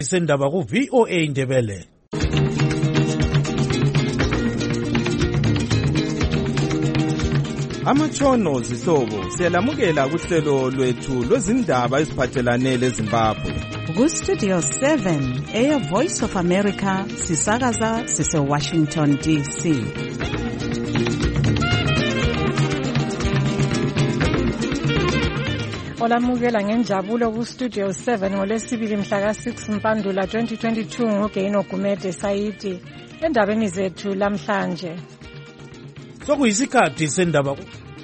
Sendaba ku VOA Indebele. Amatshono zihlobo siyalamukela kuhlelo lwethu lwezindaba eziphathelane leZimbabwe. Ku Studio 7 Air Voice of America sisakaza sise Washington DC. Olamukela ngenjabulo ku Studio 7 ngolesibili mhla ka6 Mpandula 2022 ngoGaino Gumede Saidi endabeni zethu lamhlanje. Sokuyisikhathi sendaba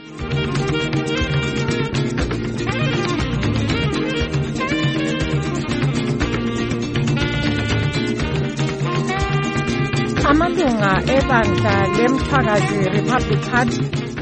Amalunga ebandla leMthwakazi Republic Party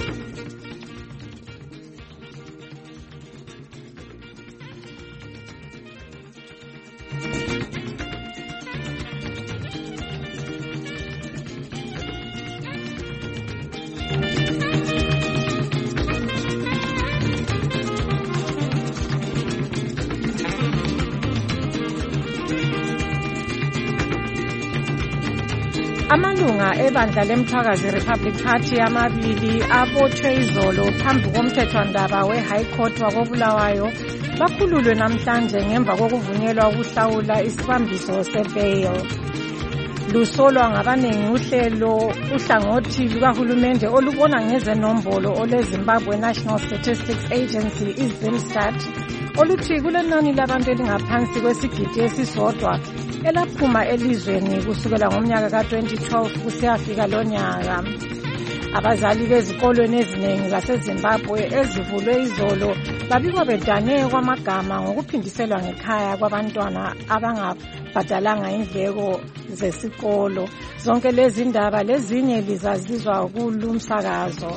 Amalunga ebandla leMthwakazi Republic Party amabili abotshwe izolo phambi komthethwandaba we-High Court wakobulawayo bakhululwe namhlanje ngemva kokuvunyelwa ukuhlawula isibambiso se-bail. Lusolwa ngabanengi uhlangothi lukahulumende olubona ngezenombolo oleZimbabwe National Statistics Agency iZimStat oluthi kulenani labantu elingaphansi kwesigidi esisodwa elaphuma elizweni kusukela ngomnyaka ka-2012 kusiyafika lonyaka. Abazali bezikolweni eziningi zaseZimbabwe ezivulwe izolo babikwa bedane kwamagama ngokuphindiselwa ngekhaya kwabantwana abangabhadalanga indleko zesikolo. Zonke lezi ndaba lezinye lizazizwa kulumsakazo.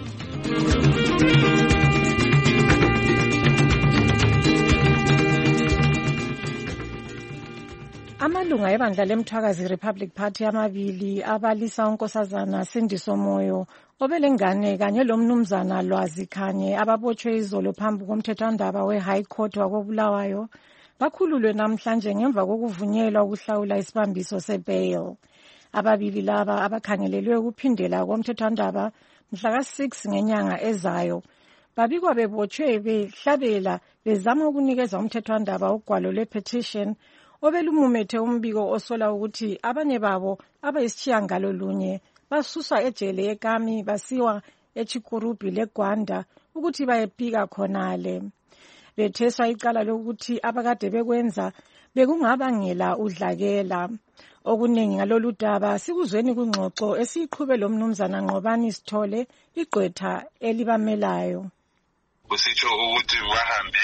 Amalunga ebandla leMthwakazi Republic Party amabili abalisa unkosazana Sindiso Moyo obelengane kanye lomnumzana Lwazi Khanye ababotshwe izolo phambi komthethwandaba we-High Court wakobulawayo bakhululwe namhlanje ngemva kokuvunyelwa ukuhlawula isibambiso se-bail. Ababili laba abakhangelelwe ukuphindela komthethwandaba mhla ka-6 ngenyanga ezayo babikwa bebotshwe behlabela bezama ukunikeza umthethwandaba ugwalo lwe-petition obelumumethe umbiko osola ukuthi abanye babo abayisitshiyangalolunye basuswa ejele eKami basiwa eChikurubi leGwanda ukuthi bayephika khonale. Betheswa icala lokuthi abakade bekwenza bekungabangela udlakela. Okuningi ngalolu daba sikuzweni kungxoxo esiyiqhube lo mnumzana Nqobani Sithole igqwetha elibamelayo. Kusitsho ukuthi bahambe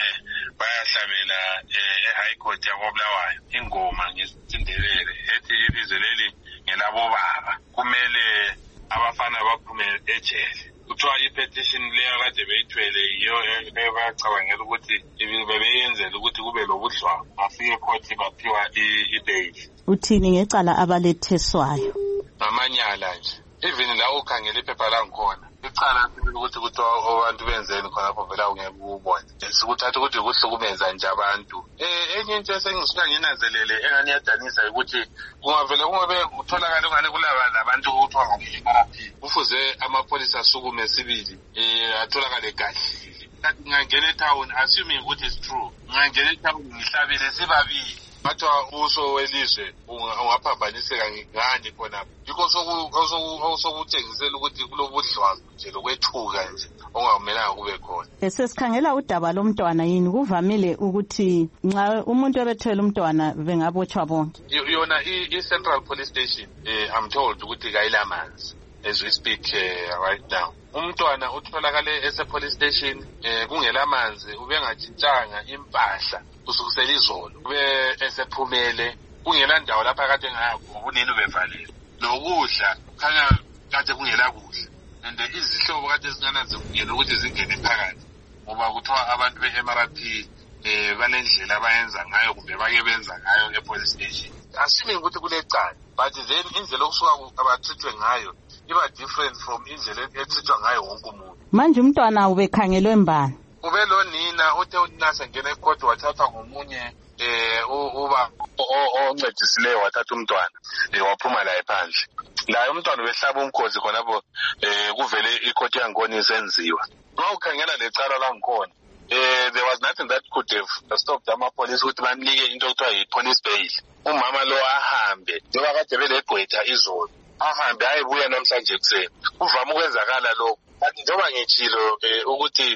bayahlabela eHigh Court yakobulawayo ingoma ngesindebele ethi ibizo leli ngelabo baba kumele abafana baphume ejele. Kuthiwa ipetition leyo kade beyithwele yiyo bayacabangela ukuthi bebeyenzela ukuthi kube lobudlwa afike court baphiwa i-bail. Uthini ngecala abaletheswayo? Ngamanyala nje even la ukhangela iphepha langikhona icala ukuthi abantu benzeni khonapho vela ungeke ubone sikuthatha ukuthi kuhlukumeza nje abantu. Enye into esengisuka nginanzelele engani yadanisa ukuthi kungavele kungabe utholakala ungane kulaba labantu ukuthiwa ngomphakathi kufuze amapholisa asukume sibili atholakale kahle. Ngingangena etown assuming ukuthi it's true ngingangena etown ngihlabile sibabili bathiwa ubuso welizwe ungaphambaniseka ngani khona yikho sokutshengisela ukuthi kulobudlwazi nje lokwethuka nje ongamelanga kube khona. Sesikhangela udaba lomntwana yini kuvamile ukuthi nxa umuntu ebethwele umntwana bengabotshwa bonke? Yona i-Central Police Station I'm told ukuthi kayilamanzi as we speak right now. Umntwana utholakale ese-police station kungelamanzi ubengajintshanga impahla kusukisela izolo ube esephumele kungela ndawo lapha kade unini ubevalile lokudla khanya kade kungela kudla and izihlobo kade zingananzekungela ukuthi zingene phakathi ngoba kuthiwa abantu be-MRP balendlela abayenza ngayo kumbe bake benza ngayo e-police station. Assuming ukuthi kulecala but then indlela okusuka abathithwe ngayo iba different from indlela ethithwa ngayo wonke umuntu. Manje umntwana ubekhangelwe mbani? Ubelonina uthe unina sengena ecourt wathathwa ngomunye uba oncedisileyo wathatha umntwana waphuma la ephandle. La umntwana ubehlaba umkhosi khonapho kuvele ikhoti yangkhona isenziwa. Nxa ukhangela lecala langikhona there was nothing that could have stopped amapolice ukuthi banike into okuthiwa yi-police bail. Umama lo ahambe njengoba kade belegqwetha izolo, ahambe ayebuya namhlanje ekuseni. Kuvama ukwenzakala lokho. Kanti njengoba ngitshilo ukuthi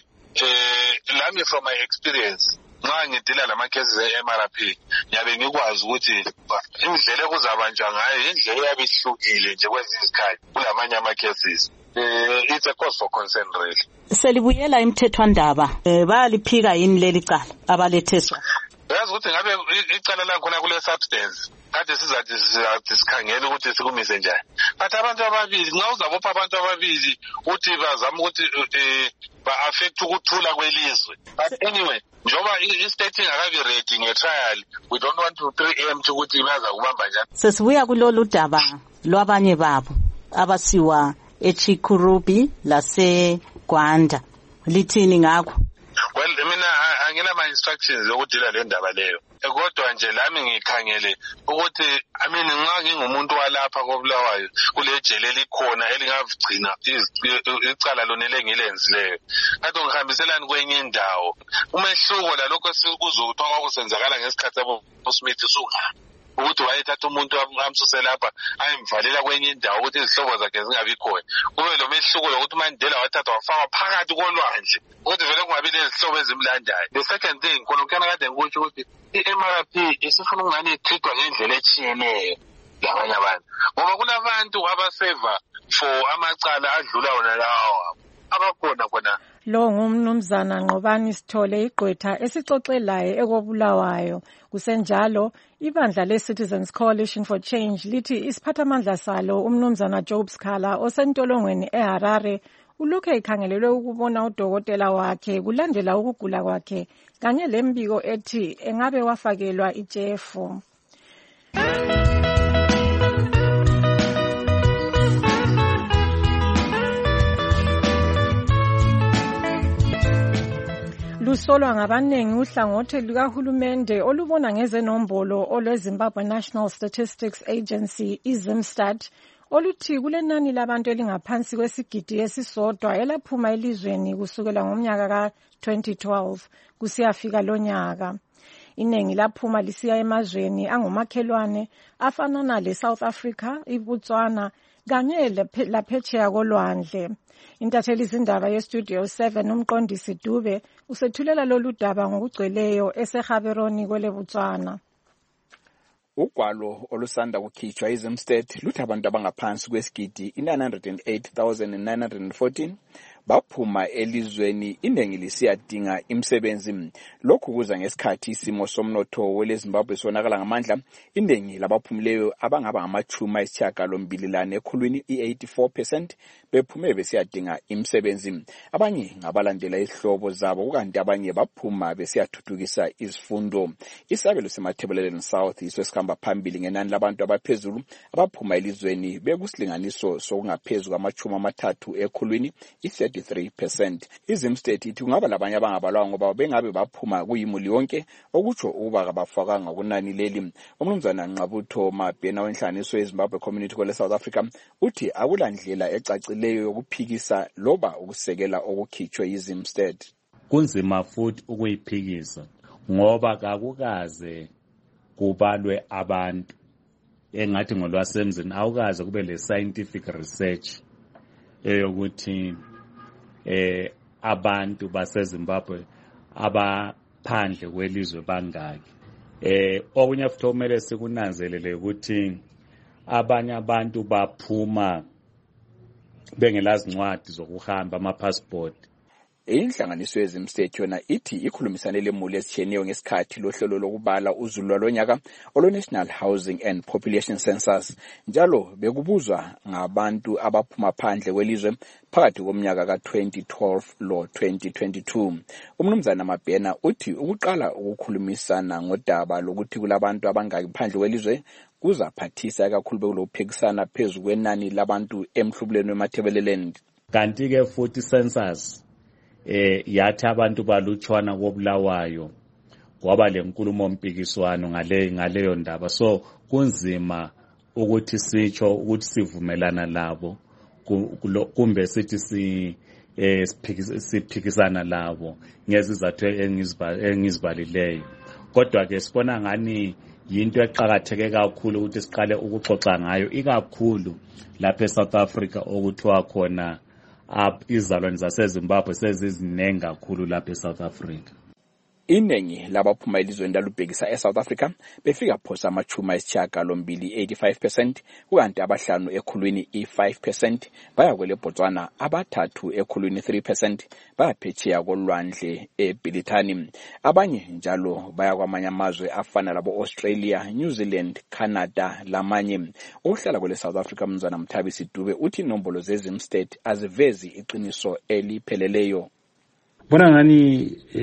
lami from my experience nxa ngidila lama-cases e-MRP ngiyabe ngikwazi ukuthi indlela ekuzabanjwa ngayo indlela eyabe ihlukile nje kwezinye izikhathi kulamanye ama-cases. It's a cause for concern really. Selibuyela imthethwandaba bayaliphika yini leli cala abaletheswa? Yazi ukuthi ngabe icala lakhona kule substance kade sizathi sikhangele ukuthi sikumise njani. But abantu ababili nxa uzabopha abantu ababili uthi bazama ukuthi ba-affect ukuthula kwelizwe. But anyway, njoba i-state ingakabi ready nge-trial, we don't want to preempt ukuthi baza kubamba njani. Sesibuya kulolu daba lwabanye babo abasiwa eChikurubi laseGwanda. Lithini ngakho? Well, mina angilama instructions yokudila le ndaba leyo. Kodwa nje lami ngikhangele ukuthi nxa ngingumuntu walapha koBulawayo kule jele likhona elingavigcina icala lona elengilenzileyo. Kade ngihambiselani kwenye indawo. Umehluko lalokho sikuzokuthiwa kwakusenzakala ngesikhathi aboSmith sungaphi. Ukuthi wayethatha umuntu amsuse lapha ayemvalela kwenye indawo ukuthi izihlobo zakhe zingabi khona. Kube lo mehluko lokuthi uMandela wathatha wafaka phakathi kolwandle ukuthi vele kungabi lezihlobo ezimlandayo. The second thing khona kade ngikutsho ukuthi i-MRP isifuna ukungani ithithwa ngendlela etshiyeneyo labanye abantu. Ngoba kunabantu abaseva for amacala adlula wona lawo abakhona khona. Lo ngumnumzana Nqobani Sithole igqwetha esixoxelayo ekobulawayo. Kusenjalo ibandla le-Citizens Coalition for Change lithi isiphathamandla salo umnumzana Job Sikhala osentolongweni eHarare ulokhu ekhangelelwe ukubona udokotela wakhe kulandela ukugula kwakhe kanye lembiko ethi engabe wafakelwa itshefu. Lusolwa ngabanengi uhlangothi lukahulumende olubona ngezenombolo olweZimbabwe National Statistics Agency iZimStat oluthi kulenani labantu elingaphansi kwesigidi esisodwa elaphuma elizweni kusukela ngomnyaka ka-2012 kusiyafika lonyaka. Iningi laphuma lisiya emazweni angomakhelwane afanana le-South Africa, iBotswana kanye laphetsheya kolwandle. Intatheli izindaba yeStudio 7 umqondisi Dube usethulela lolu daba ngokugcweleyo eseGaborone kwele Botswana. Ugwalo olusanda kukhitshwa iZimStat luthi abantu abangaphansi kwesigidi 908,914 baphuma elizweni iningi lisiyadinga imisebenzi. Lokhu kuza ngesikhathi isimo somnotho weleZimbabwe sonakala ngamandla. Iningi labaphumileyo abangaba ngama-80 ekhulwini i-84% bephume besiyadinga imisebenzi. Abanye ngabalandela izihlobo zabo kukanti abanye baphuma besiyathuthukisa izifundo. Isabelo semathebeleleni South yiso esikhamba phambili ngenani labantu abaphezulu abaphuma elizweni bekusilinganiso sokungaphezulu kwama-30 ekhulwini i-33%. iZimStat ithi kungaba labanye abangabalwa ngoba bengabe baphuma kuyimuli yonke okutsho ukuba kabafakanga kunani leli. Umnumzana Nqabutho Mabhena wenhlanganiso yeZimbabwe Community kwele South Africa uthi akulandlela ecacileyo yokuphikisa loba ukusekela okukhitshwe iZimStat. Kunzima futhi ukuyiphikisa ngoba kakukaze kubalwe abantu engathi ngolwasemzini awukaze kube le scientific research eyokuthi abantu baseZimbabwe abaphandle kwelizwe bangaki. Okunye futhi kumele sikunanzelele ukuthi abanye abantu baphuma bengelazincwadi zokuhamba ama-passport. Inhlanganiso yeZimStat yona ithi ikhulumisane lemuli ezitshiyeneyo ngesikhathi lohlelo lokubala uzulu lwalonyaka olo-National Housing and Population Census njalo bekubuzwa ngabantu abaphuma phandle kwelizwe phakathi komnyaka ka-2012 lo-2022. Umnumzana Mabhena uthi ukuqala ukukhulumisana ngodaba lokuthi kulabantu abangaki phandle kwelizwe kuzaphathisa kakhulu bekulokuphikisana phezu kwenani labantu emhlubulweni wemathebeleleni. Kanti-ke futhi census yathi abantu balutshwana koBulawayo kwaba lenkulumo mpikiswano ngaleyo ndaba. So kunzima ukuthi sitsho ukuthi sivumelana labo kumbe sithi siphikisana labo ngezizathu engizibalileyo. Kodwa ke sibona ngani yinto eqhakatheke kakhulu ukuthi siqale ukuxoxa ngayo, ikakhulu lapha eSouth Africa okuthiwa khona izalwane zaseZimbabwe sezizinengi kakhulu lapha eSouth Africa. Iningi labaphuma elizweni lalubhekisa eSouth Africa befika phosa amachuma ayisishiyagalombili 85%, kukanti abahlanu ekhulwini 5% baya kwele Botswana, abathathu ekhulwini 3% baya phetsheya kolwandle eBrithani. Abanye njalo baya kwamanye amazwe afana labo Australia, New Zealand, Canada lamanye. Uhlala kwele South Africa Mzana Mthabisi Dube uthi inombolo zeZimstate azivezi iqiniso elipheleleyo. Bona ngani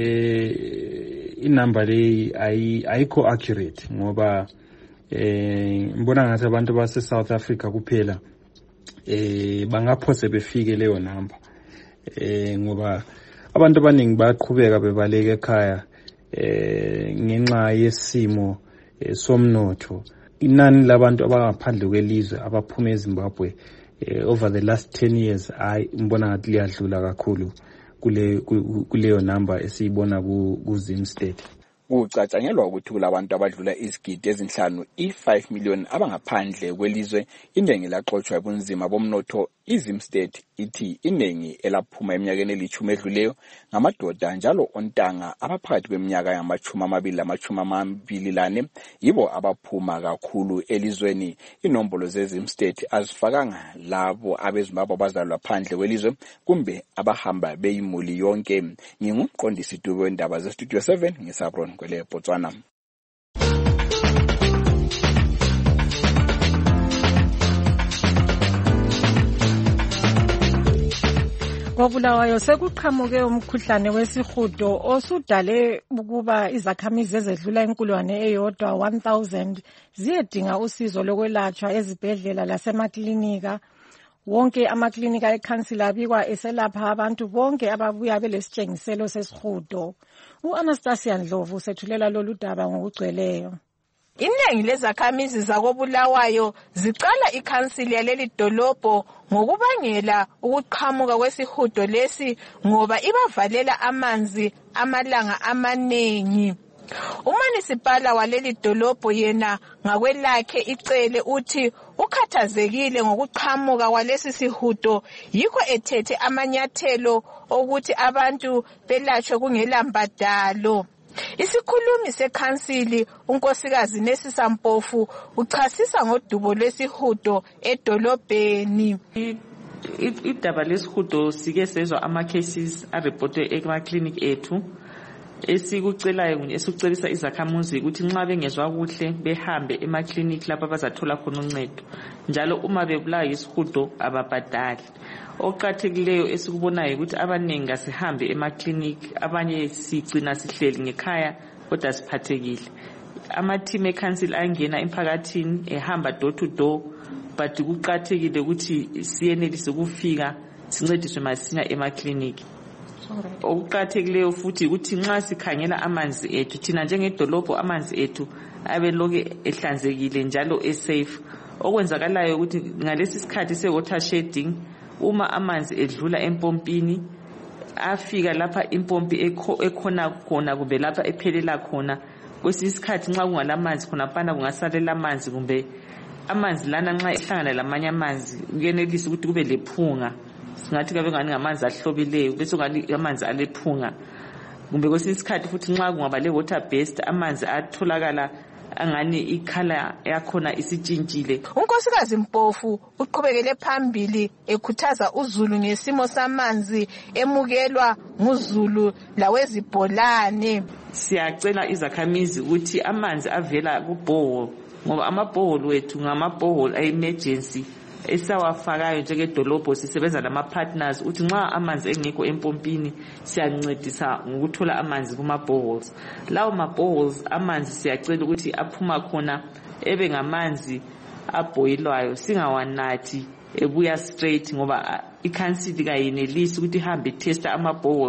inamba leyi ayikho accurate ngoba ngibona ngathi abantu base South Africa kuphela bangaphose befike leyo namba, ngoba abantu abaningi baqhubeka bebaleka ekhaya ngenxa yesimo somnotho. Inani labantu abangaphandle kwelizwe abaphuma eZimbabwe over the last 10 years ngibona ngathi liyadlula kakhulu kuleyo namba esiyibona kuZimstate. Kucatshangelwa ukuthi kulabantu abadlula izigidi ezinhlanu, 5 million abangaphandle kwelizwe. Iningi laxoxwa ubunzima bomnotho. iZimstate ithi iningi elaphuma eminyakeni elithumi edluleyo ngamadoda njalo ontanga abaphakathi kweminyaka yama-20-24 yibo abaphuma kakhulu elizweni. Inombolo zeZimstate azifakanga labo abeZimbabwe abazalwa phandle kwelizwe kumbe abahamba beyimuli yonke. Ngingumqondisi Dube wendaba zeStudio 7 ngisabron kwele Botswana. KoBulawayo sekuqhamuke umkhuhlane wesihudo osudale ukuba izakhamizi ezedlula inkululwane eyodwa 1000 ziyedinga usizo lokwelatshwa ezibhedlela lasemaklinika. Wonke amaklinika ekhansila abikwa eselapha abantu bonke ababuya belesitshengiselo sesihudo. U-Anastasia Ndlovu sethulela lolu daba ngokugcweleyo. Iningi lezakhamizi zakoBulawayo zicala ikhansili yaleli dolobho ngokubangela ukuqhamuka kwesihudo lesi ngoba ibavalela amanzi amalanga amanengi. Umanisipala waleli dolobho yena ngakwelakhe icele uthi ukhathazekile ngokuqhamuka kwalesi sihudo, yikho ethethe amanyathelo ukuthi abantu belatshwe kungela mbadalo. Isikhulumi sekhansili unkosikazi Nesisa Mpofu uchasisa ngodubo lwesihudo edolobheni. Idaba lesihudo sike sezwa ama-cases areportwe ema-clinic ethu. Esikucelisa izakhamuzi ukuthi nxa bengezwa kuhle behambe ema-clinic lapha bazathola khona uncedo. Njalo uma bebulawa yisihudo ababhadali. Okuqakathekileyo esikubonayo ukuthi abaningi asihambe ema-clinic, abanye sigcina sihleli ngekhaya kodwa siphathekile. Ama-team ekhansili ayangena emphakathini ehamba door to door, but kuqakathekile ukuthi siyenelise ukufika sincediswe masinya ema-clinic. Okuqakathekileyo futhi ukuthi nxa sikhangela amanzi ethu, thina njengedolobho amanzi ethu abeloke ehlanzekile njalo esafe. Okwenzakalayo ukuthi ngalesi sikhathi se-water shedding, uma amanzi edlula empompini afika lapha impompi ekhona khona kumbe lapha ephelela khona, kwesinye isikhathi nxa kungalamanzi khona phana kungasalela amanzi kumbe amanzi lana nxa ehlangana lamanye amanzi kuyenelisa ukuthi kube lephunga. Singathi kabe ngani ngamanzi ahlobileyo bese ngani amanzi alephunga. Kumbe kwesinye isikhathi futhi nxa kungaba le-water based amanzi atholakala angani ikhala yakhona isitshintshile. Unkosikazi Mpofu uqhubekele phambili ekhuthaza uZulu ngesimo samanzi emukelwa nguZulu lawezibholane. Siyacela izakhamizi ukuthi amanzi avela kubhohol, ngoba amabhohol wethu ngamabhohol a-emergency esawafakayo njengedolobho. Sisebenza lama-partners ukuthi nxa amanzi engekho empompini siyancedisa ngokuthola amanzi kuma-boreholes. Lawo ma-boreholes amanzi siyacela ukuthi aphuma khona ebe ngamanzi abhoyilwayo, singawanathi ebuya straight, ngoba ikhansili kayenelisi ukuthi ihambe testa ama-boreholes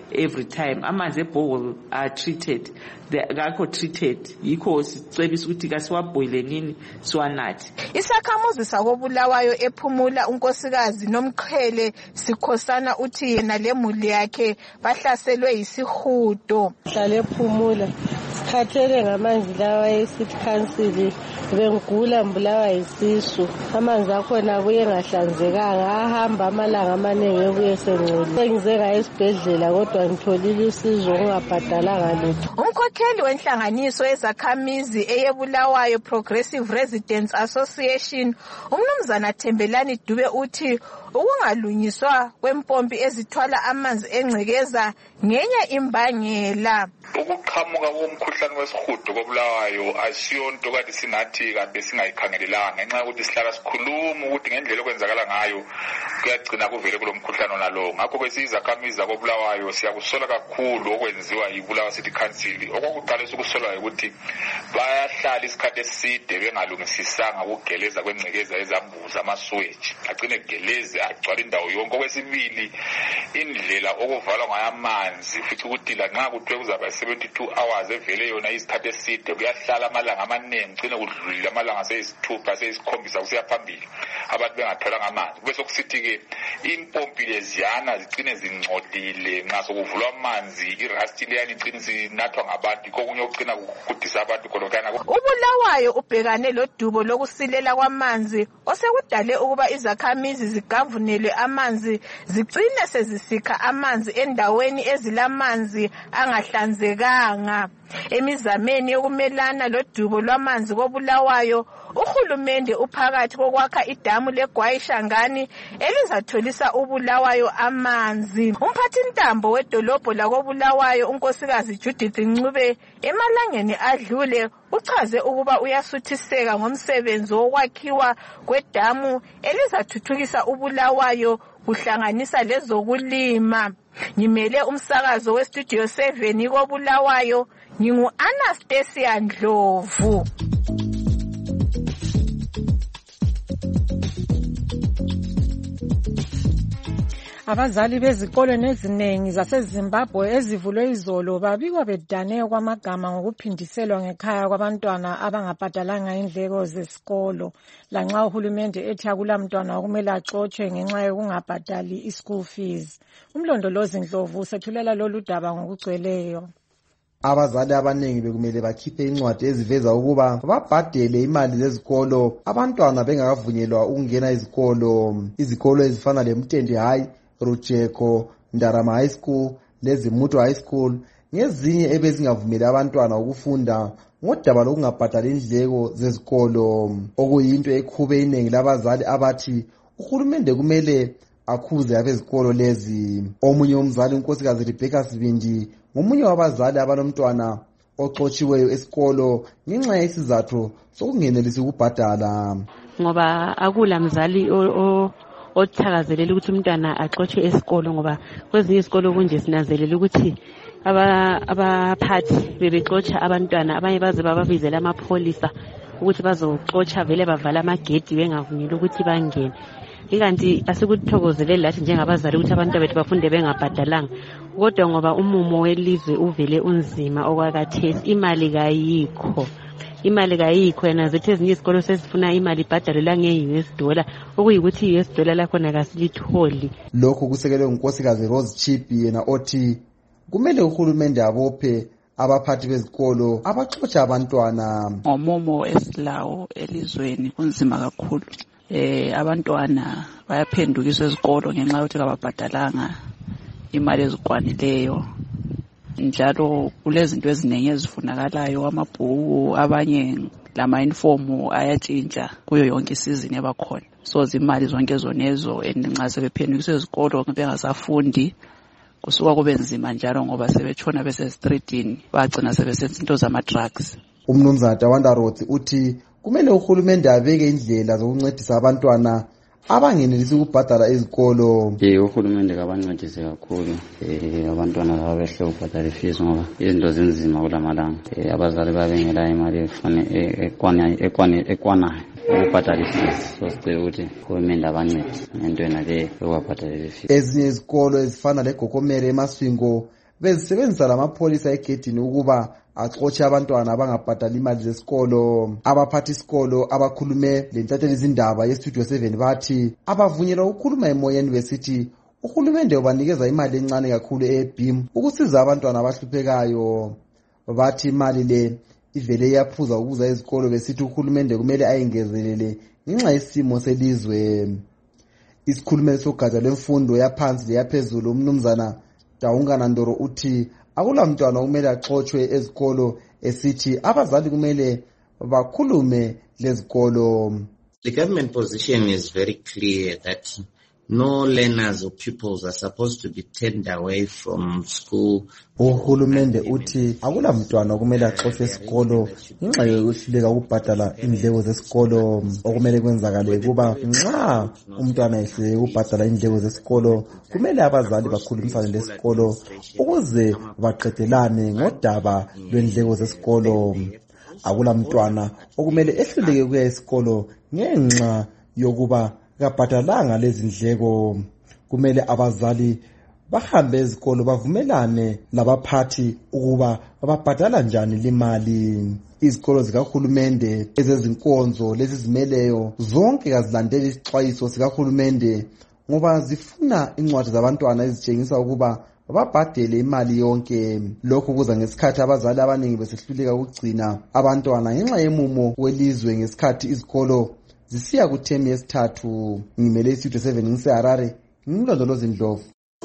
every time. Amanzi ebhowel are treated, ngakho treated, yikho sicebisa ukuthi kasiwabhoyilenini siwanathe. Isakhamuzi sakobulawayo ephumula unkosikazi Nomqhele Sikhosana uthi yena lemuli yakhe bahlaselwe yisihudo. Hlale ephumula sikhathele ngamanzi lawa eCity Council bengigula mbulawa yisisu. Amanzi akhona kuye ngahlanzekanga, ahamba amalanga amaningi ebuye sengcole. Sengize ngaye esibhedlela kodwa ngitholile usizo ungabhadalanga lutho. Umkhokheli wenhlanganiso ezakhamizi eyebulawayo Progressive Residents Association uMnumzana Thembelani Dube uthi ukungalunyiswa kwempompi ezithwala amanzi engcekeza ngenye imbangela. Ukuqhamuka komkhuhlane wesihudo kobulawayo asiyonto kade sinathi kade singayikhangelelanga ngenxa yokuthi sihlala sikhuluma ukuthi ngendlela okwenzakala ngayo kuyagcina kuvele kulomkhuhlane onalo. Ngakho ke sizakhamizi kobulawayo siyakusola kakhulu okwenziwa yibulawa City Council. Okuqalisa ukusolwa ukuthi bayahlala isikhathi eside bengalungisisanga ukugeleza kwengcekeza ezambuza amaswitch agcine kugeleze agcwala indawo yonke. Okwesibili indlela okuvalwa ngayo amanzi futhi ukuthi la nxa kuthiwe kuzaba 72 hours evele yona isikhathi eside kuyahlala amalanga amaningi gcine kudlulile amalanga seyisithupha seyisikhombisa kusiya phambili abantu bengatholanga amanzi. Bese kusithi ke impompi leziyana zigcine zingcolile nxa sokuvulwa amanzi irasti leyani igcine sinathwa ngabantu kokunye okugcina kugudisa abantu kolokana. Ubulawayo ubhekane lodubo lokusilela kwamanzi osekudale ukuba izakhamizi zigavunelwe amanzi zigcine sezisikha amanzi endaweni ezilamanzi angahlanzekanga. Emizameni yokumelana lodubo lwamanzi kobulawayo uhulumende uphakathi kokwakha idamu leGwayishangani elizatholisa ubulawayo amanzi. Umphathintambo wedolobho lakobulawayo unkosikazi Judith Ncube emalangeni adlule uchaze ukuba uyasuthiseka ngomsebenzi wokwakhiwa kwedamu elizathuthukisa ubulawayo kuhlanganisa lezokulima. Ngimele umsakazo weStudio 7 kobulawayo ngingu-Anastasia Ndlovu. Abazali bezikolweni eziningi zaseZimbabwe ezivulwe izolo babikwa bedane kwamagama ngokuphindiselwa ngekhaya kwabantwana abangabhadalanga indleko zesikolo lanxa uhulumende ethi akulamntwana okumele axotshwe ngenxa yokungabhadali i-school fees. Umlondolozi Ndlovu usethulela lolu daba ngokugcweleyo. Abazali abaningi bekumele bakhiphe incwadi eziveza ukuba babhadele imali zezikolo abantwana bengakavunyelwa ukungena izikolo ezifana leMtende High, Rujeko, Ndarama High School leZimuto High School ngezinye ebezingavumeli abantwana ukufunda ngodaba lokungabhadali indleko zezikolo, okuyinto ekhube iningi labazali abathi uhulumende kumele akhuze abezikolo lezi. Omunye umzali unkosikazi Rebecca Sibindi ngomunye wabazali abanomntwana oxotshiweyo esikolo ngenxa yesizathu sokungenelisi ukubhadala. Ngoba akula mzali othakazelela ukuthi umntwana axotshwe esikolo, ngoba kwezinye isikolo kunje sinanzelela ukuthi abaphathi bebexotsha abantwana, abanye baze bababizela amapholisa ukuthi bazoxotsha vele bavala amagedi bengavunyelwa ukuthi bangene. Ikanti asikuthokozeleli lathi njengabazali ukuthi abantu bethu bafunde bengabhadalanga, kodwa ngoba umumo welizwe uvele unzima okwakathesi, imali kayikho yena zethu ezinye izikolo sezifuna imali ibhadalwe lange-$, okuyikuthi i-$, lakhona kasilitholi. Lokhu kusekelwe ngunkosikazi Rose Chipi yena othi kumele uhulumende abophe abaphathi bezikolo abaxotsha abantwana. Ngomumo esilawo elizweni kunzima kakhulu. Abantwana bayaphendukiswa ezikolo ngenxa yokuthi kababhadalanga imali ezikwanileyo, njalo kulezinto eziningi ezifunakalayo, amabhuku, abanye lama-uniform ayatshintsha kuyo yonke isizini ebakhona. So zimali zonke zonezo nxa sebephendukiswa ezikolo bengasafundi kusuka kube nzima njalo ngoba sebetshona besestreetini bagcina sebesenza into zama-drugs. Umnumzana Tawanda Rhodes uthi kumele uhulumende abeke indlela zokuncedisa abantwana abangenelisi ukubhadala ezikolo. Uhulumende kabancedise kakhulu abantwana laba behle ukubhadala ifees ngoba izinto zinzima kulamalanga. Abazali babengela imali ekwanayo ukubhadala ifees. So sicela ukuthi uhulumende abancedise ngento yena le yokubhadala ifees. Ezinye izikolo ezifana leGokomere eMasvingo bezisebenzisa lamapholisa egedini ukuba axotshe abantwana abangabhadali imali zesikolo. Abaphathi isikolo abakhulume lentatheli izindaba yestudio 7 bathi abavunyelwa ukukhuluma emoyeni besithi uhulumende ubanikeza imali encane kakhulu eBIM ukusiza abantwana abahluphekayo. Bathi imali le ivele yaphuza ukuza izikolo besithi uhulumende kumele ayingezelele ngenxa yesimo selizwe. Isikhulumeli sogatsha lwemfundo yaphansi leyaphezulu umnumzana Daungana Ndoro uthi akula mntwana kumele axotshe ezikolo esithi abazali kumele bakhulume lezikolo. The government position is very clear that no learners or pupils are supposed to be turned away from school. Uhulumende uthi akula mntwana kumele axotshe esikolo ngenxa yokuhluleka ukubhadala indleko zesikolo. Okumele kwenzakale kuba nxa umntwana ehluleka ukubhadala indleko zesikolo kumele abazali bakhulumisane lesikolo ukuze baqedelane ngodaba lwendleko zesikolo. Akula mntwana okumele ehluleke ukuya esikolo ngenxa yokuba kabhadalanga lezi ndleko. Kumele abazali bahambe ezikolo bavumelane labaphathi ukuba babhadala njani limali. Izikolo zikahulumende ezezinkonzo lezi zimeleyo zonke kazilandeli isixwayiso sikahulumende ngoba zifuna incwadi zabantwana ezitshengisa ukuba babhadele imali yonke. Lokhu kuza ngesikhathi abazali abaningi besehluleka ukugcina abantwana ngenxa yemumo welizwe ngesikhathi izikolo zisiya kuthemi yesithathu. Ngimele istudio 7 ngiseHarare, ngimlondolozi Ndlovu.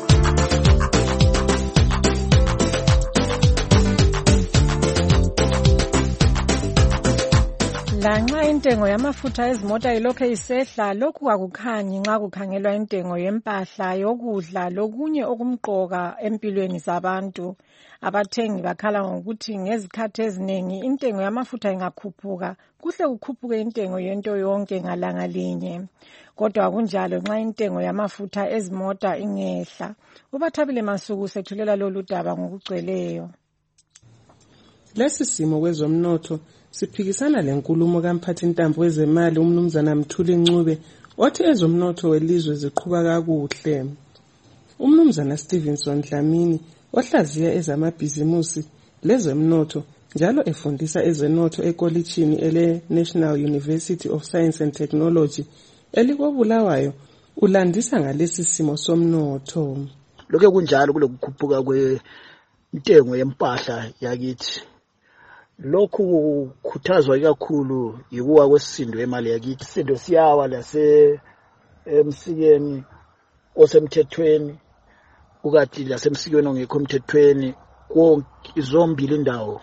Lanxa intengo yamafutha ezimota ilokhu isehla, lokhu akukhanyi nxa kukhangelwa intengo yempahla, yokudla lokunye okumqoka empilweni zabantu. Abathengi bakhala ngokuthi ngezikhathi eziningi intengo yamafutha ingakhuphuka kuhle kukhuphuke intengo yento yonke ngalanga linye. Kodwa kunjalo nxa intengo yamafutha ezimota ingehla. UBathabile Masuku sethulela lolu daba ngokugcweleyo. Lesi simo kwezomnotho siphikisana lenkulumo kamphathintambo wezemali umnumzana Mthuli Ncube othi ezomnotho welizwe ziqhubeka kakuhle. Umnumzana Stevenson Dlamini ohlaziya ezamabhizimusi lezomnotho njalo efundisa ezenotho ekolitshini ele-National University of Science and Technology elikobulawayo ulandisa ngalesi simo somnotho. Lokho kunjalo kulokukhuphuka kwentengo yempahla yakithi. Lokhu kukhuthazwa kakhulu yikuwa kwesisindo emali yakithi. Isindo siyawa lase emsikeni osemthethweni ukathi lasemsikeni ongekho emthethweni zombili indawo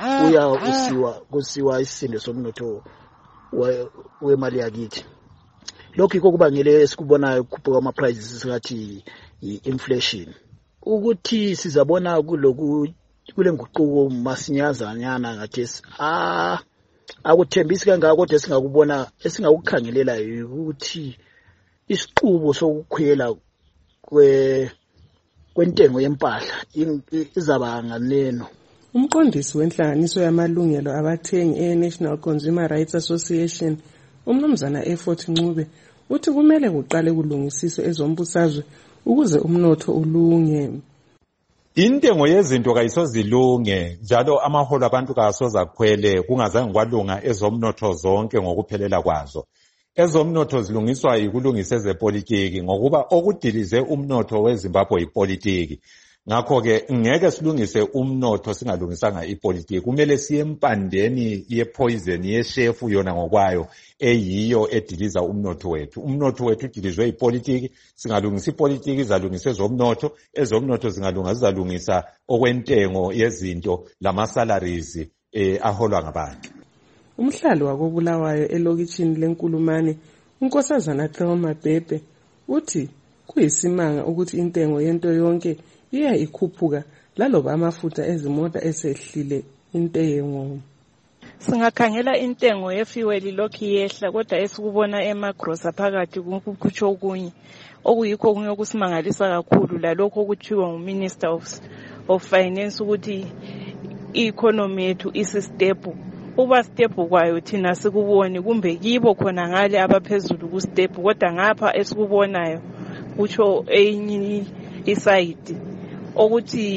kusiwa isisindo somnotho wemali yakithi. Lokhu kokubangele esikubonayo ukukhuphuka kwama prices singathi inflation. Ukuthi sizabona kule nguquko masinyazanyana ngathi akuthembisi kangaka kodwa singakubona esingakukhangelela ukuthi isiqubo sokukhwela kwentengo yempahla izaba nganeno. Umqondisi wenhlanganiso yamalungelo abathengi e-National Consumer Rights Association umnumzana Effort Ncube uthi kumele kuqale kulungisiswe ezombusazwe ukuze umnotho ulunge. Intengo yezinto kayisozilunge njalo amaholo abantu kasoza kukhwele kungazange kwalunga ezomnotho zonke ngokuphelela kwazo. Ezomnotho zilungiswa yikulungisa ezepolitiki ngokuba okudilize umnotho weZimbabwe ipolitiki. Ngakho ke ngeke silungise umnotho singalungisanga ipolitiki. Kumele siye empandeni yepoison yeshefu yona ngokwayo eyiyo ediliza umnotho wethu. Umnotho wethu udilizwe ipolitiki, singalungisa ipolitiki izalungisa ezomnotho, ezomnotho zingalunga zizalungisa okwentengo yezinto lama salaries aholwa ngabantu. Umhlali wakobulawayo elokitshini lenkulumane unkosazana Thelma Bhebhe uthi kuyisimanga ukuthi intengo yento yonke iya ikhuphuka laloba amafutha ezimota esehlile intengo. Singakhangela intengo yefuel lokhu yehla kodwa esikubona emagrosa phakathi kukutsho okunye okuyikho kunye okusimangalisa kakhulu lalokho okuthiwa nguMinister of Finance ukuthi i-economy yethu isistable. Uba stable kwayo thina sikuboni kumbe kibo khona ngale abaphezulu ku stable kodwa ngapha esikubonayo kutsho enye iside ukuthi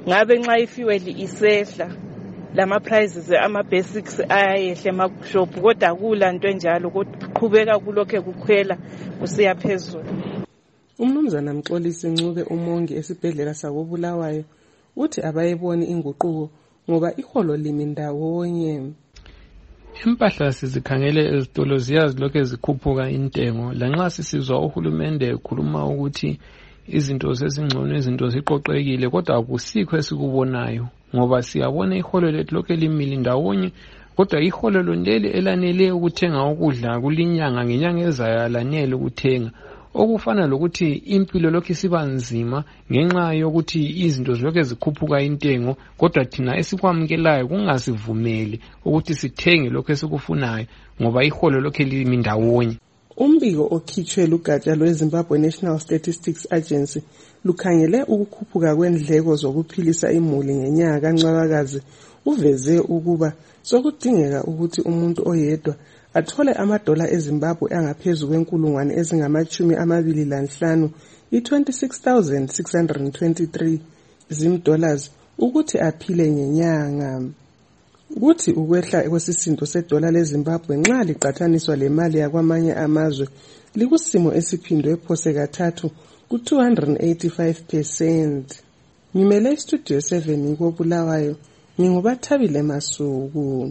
ngabe nxa ifuel isehla lama prices ama basics ayehla emashop kodwa kulanto enjalo kuqhubeka kulokho kukhwela kusiya phezulu. Umnumzana Mxolisi Ncube umongi esibhedlela sakoBulawayo uthi abayeboni inguquko ngoba iholo limi ndawonye. Impahla sizikhangele ezitolo ziyazilokho ezikhuphuka intengo lanxa sisizwa uhulumende ekhuluma ukuthi izinto sezingcono izinto ziqoqekile kodwa akusikho esikubonayo ngoba siyabona iholo lethu lokho limile ndawonye kodwa iholo londeli elanele ukuthenga ukudla kulinyanga ngenyanga ezayo alanele ukuthenga okufana lokuthi impilo lokho isiba nzima ngenxa yokuthi izinto zilokho ezikhuphuka intengo kodwa thina esikwamukelayo kungasivumeli ukuthi sithenge lokho esikufunayo ngoba iholo lokho limi ndawonye. Umbiko okhitshwe lugatsha lweZimbabwe National Statistics Agency lukhangele ukukhuphuka kwendleko zokuphilisa imuli ngenyanga kaNcwabakazi uveze ukuba sokudingeka ukuthi umuntu oyedwa athole amadola eZimbabwe angaphezulu kwenkulungwane ezingama-25 i-26,623 zimdollars ukuthi aphile ngenyanga. Kuthi ukwehla kwesisindo sedola leZimbabwe nxa liqathaniswa lemali yakwamanye amazwe likusimo esiphindwe phose kathathu ku-285%. Ngimele istudio 7 koBulawayo ngingubathabile Masuku.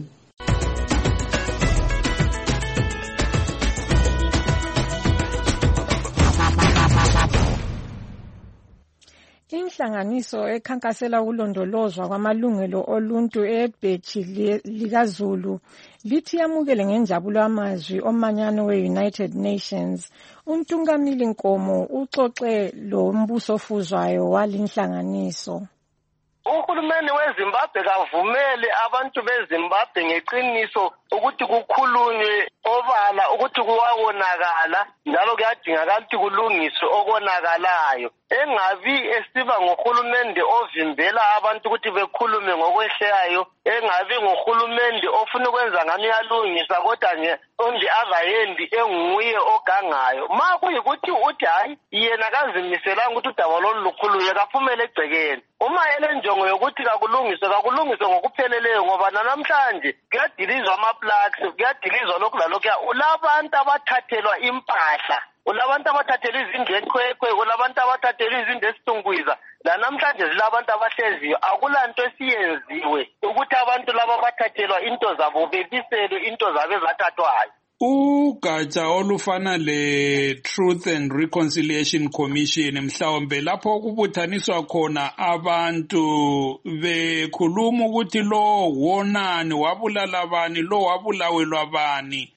Inhlanganiso ekhankasela ukulondolozwa kwamalungelo oluntu eBheji likaZulu lithi yamukele ngenjabulo amazwi omanyano we-United Nations. Untungamili Nkomo uxoxe lo mbuso ofuzwayo walinhlanganiso. Uhulumeni weZimbabwe kavumele abantu beZimbabwe ngeqiniso ukuthi kukhulunywe obala ukuthi kuwawonakala njalo kuyadingakala ukuthi kulungiswe okonakalayo. Engabi esiba ngohulumende ovimbela abantu ukuthi bekhulume ngokwehlayo, engabi ngohulumende ofuna ukwenza ngani uyalungisa kodwa nje on the other hand enguye ogangayo. Ma kuyikuthi uthi hayi yena kazimiselanga ukuthi udaba lolu lukhuluye kaphumele egcekeni. Uma elenjongo yokuthi kakulungiswe ngokupheleleyo ngoba namhlanje kuyadilizwa ama-plugs, kuyadilizwa lokhu lalokhu. Ulabantu abathathelwa impahla, ulabantu abathathelwa izindlu eqhweqhwe, ulabantu abathathelwa izindlu esitungwiza. Namhlanje zilabantu abahleziyo akulanto esiyenziwe ukuthi abantu laba bathathelwa into zabo bebiselwe into zabo ezathathwayo. Ugatsha olufana le-Truth and Reconciliation Commission mhlawumbe lapho okubuthaniswa khona abantu bekhuluma ukuthi lo wonani wabulala bani, lo wabulawelwa bani,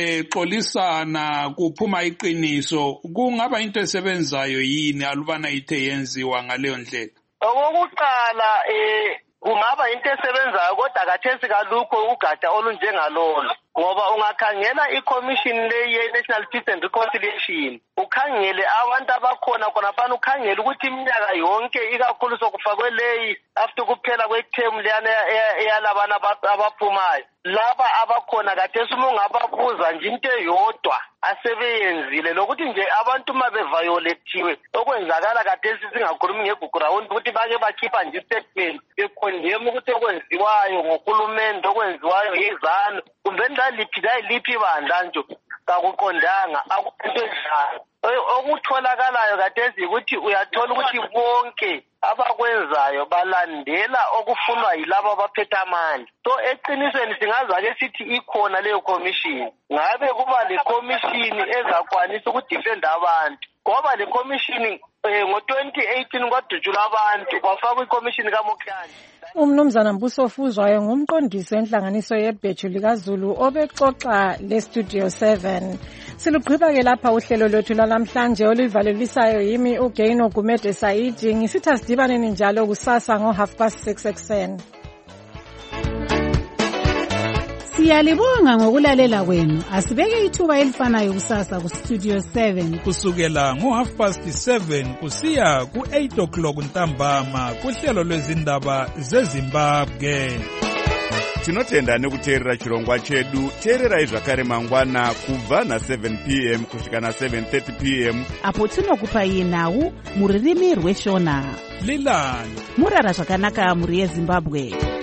bexolisana kuphuma iqiniso, kungaba into esebenzayo yini alubana ithe yenziwa ngaleyo ndlela? Okokuqala kungaba into esebenzayo kodwa kathesi kalukho ugatsha olunjengalolo. Ngoba ungakhangela iCommission le ye-National Peace and Reconciliation, ukhangele abantu abakhona khonapha, ukhangele ukuthi iminyaka yonke ikakhulu sokufakwe leyi after kuphela kwethemu leyana eyalabana abaphumayo, laba abakhona kathesi uma ungababuza nje into eyodwa asebeyenzile lokuthi nje abantu uma bevioletiwe okwenzakala kathesi singakhulumi ngebackground ukuthi bake bakhipha nje statement bekhondema ukuthi okwenziwayo ngohulumende okwenziwayo yizanu kumbe liphi bandla nje kakuqondanga akunto enjalo. Okutholakalayo kathesi ukuthi uyathola ukuthi bonke abakwenzayo balandela okufunwa yilabo abaphethe amandla. So eqinisweni singaza-ke sithi ikhona leyo commission. Ngabe kuba le commission ezakwanisa ukudefenda abantu. Ngoba le commission ngo-2018 kwadutshulwa abantu kwafakwa iCommission kaMokhane. Umnumzana Mbuso ofuzwayo ngumqondisi wenhlanganiso yeBheji likaZulu obexoxa leStudio 7. Silugqiba-ke lapha uhlelo lwethu lwalamhlanje oluvalelisayo yimi uGaino Gumede Saidi. Ngisithi asidibaneni njalo kusasa ngo6:30 ekuseni. Siyalibonga ngokulalela kwenu. Asibeke ithuba elifanayo kusasa kuStudio 7 kusukela ngo7:30 kusiya ku8 o'clock ntambama kuhlelo lwezindaba zeZimbabwe. tinotenda nekuteerera chirongwa chedu. Teererai zvakare mangwana kubva na7 p.m. kusvika na7:30 p.m. apo tinokupai nhau mururimi rweshona. Leland murara zvakanaka muri yeZimbabwe.